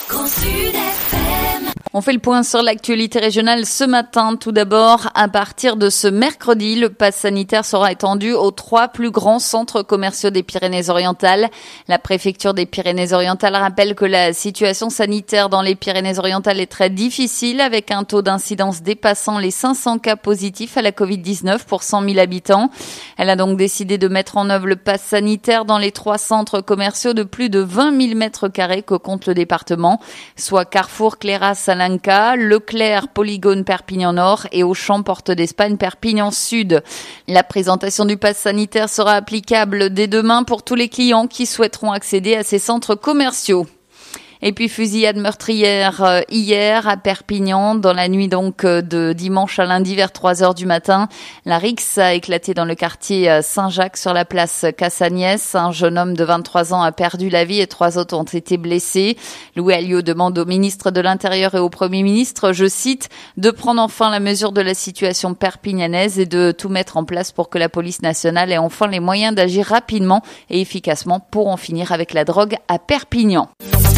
On fait le point sur l'actualité régionale ce matin. Tout d'abord, à partir de ce mercredi, le pass sanitaire sera étendu aux 3 plus grands centres commerciaux des Pyrénées-Orientales. La préfecture des Pyrénées-Orientales rappelle que la situation sanitaire dans les Pyrénées-Orientales est très difficile, avec un taux d'incidence dépassant les 500 cas positifs à la Covid-19 pour 100 000 habitants. Elle a donc décidé de mettre en œuvre le pass sanitaire dans les 3 centres commerciaux de plus de 20 000 mètres carrés que compte le département, soit Carrefour, Cléras, Salanca, Leclerc, Polygone, Perpignan Nord et Auchan, Porte d'Espagne, Perpignan Sud. La présentation du pass sanitaire sera applicable dès demain pour tous les clients qui souhaiteront accéder à ces centres commerciaux. Et puis fusillade meurtrière hier à Perpignan, dans la nuit donc de dimanche à lundi vers 3h du matin. La rixe a éclaté dans le quartier Saint-Jacques sur la place Cassagnès. Un jeune homme de 23 ans a perdu la vie et 3 autres ont été blessés. Louis Alliot demande au ministre de l'Intérieur et au Premier ministre, je cite, de prendre enfin la mesure de la situation perpignanaise et de tout mettre en place pour que la police nationale ait enfin les moyens d'agir rapidement et efficacement pour en finir avec la drogue à Perpignan.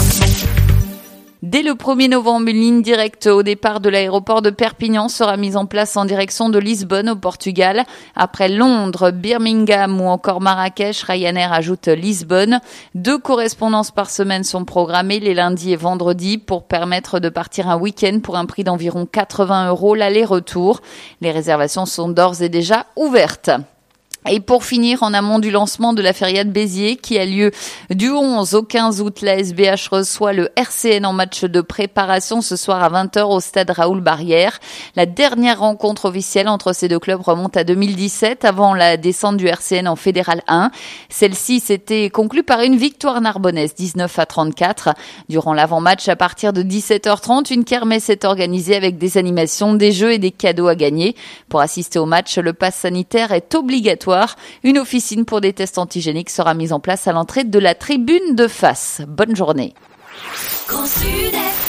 Dès le 1er novembre, une ligne directe au départ de l'aéroport de Perpignan sera mise en place en direction de Lisbonne au Portugal. Après Londres, Birmingham ou encore Marrakech, Ryanair ajoute Lisbonne. 2 correspondances par semaine sont programmées les lundis et vendredis pour permettre de partir un week-end pour un prix d'environ 80 € l'aller-retour. Les réservations sont d'ores et déjà ouvertes. Et pour finir, en amont du lancement de la Feria de Béziers qui a lieu du 11 au 15 août, la SBH reçoit le RCN en match de préparation ce soir à 20h au stade Raoul Barrière. La dernière rencontre officielle entre ces 2 clubs remonte à 2017 avant la descente du RCN en Fédéral 1. Celle-ci s'était conclue par une victoire narbonnaise 19-34. Durant l'avant-match, à partir de 17h30, une kermesse est organisée avec des animations, des jeux et des cadeaux à gagner. Pour assister au match, le pass sanitaire est obligatoire. Une officine pour des tests antigéniques sera mise en place à l'entrée de la tribune de face. Bonne journée.